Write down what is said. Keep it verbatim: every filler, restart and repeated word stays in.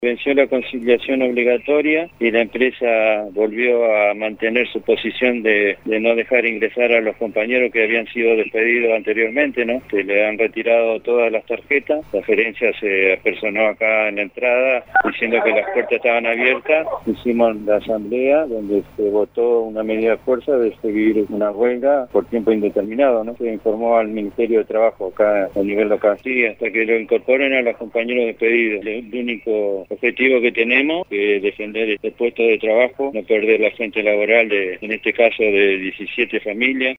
Venció la conciliación obligatoria y la empresa volvió a mantener su posición de, de no dejar ingresar a los compañeros que habían sido despedidos anteriormente, ¿no? Que le han retirado todas las tarjetas. La gerencia se apersonó acá en la entrada diciendo que las puertas estaban abiertas. Hicimos la asamblea donde se votó una medida de fuerza de seguir una huelga por tiempo indeterminado, ¿no? Se informó al Ministerio de Trabajo acá a nivel local. Sí, hasta que lo incorporen a los compañeros despedidos. El único objetivo que tenemos es defender este puesto de trabajo, no perder la fuente laboral de, en este caso, de diecisiete familias.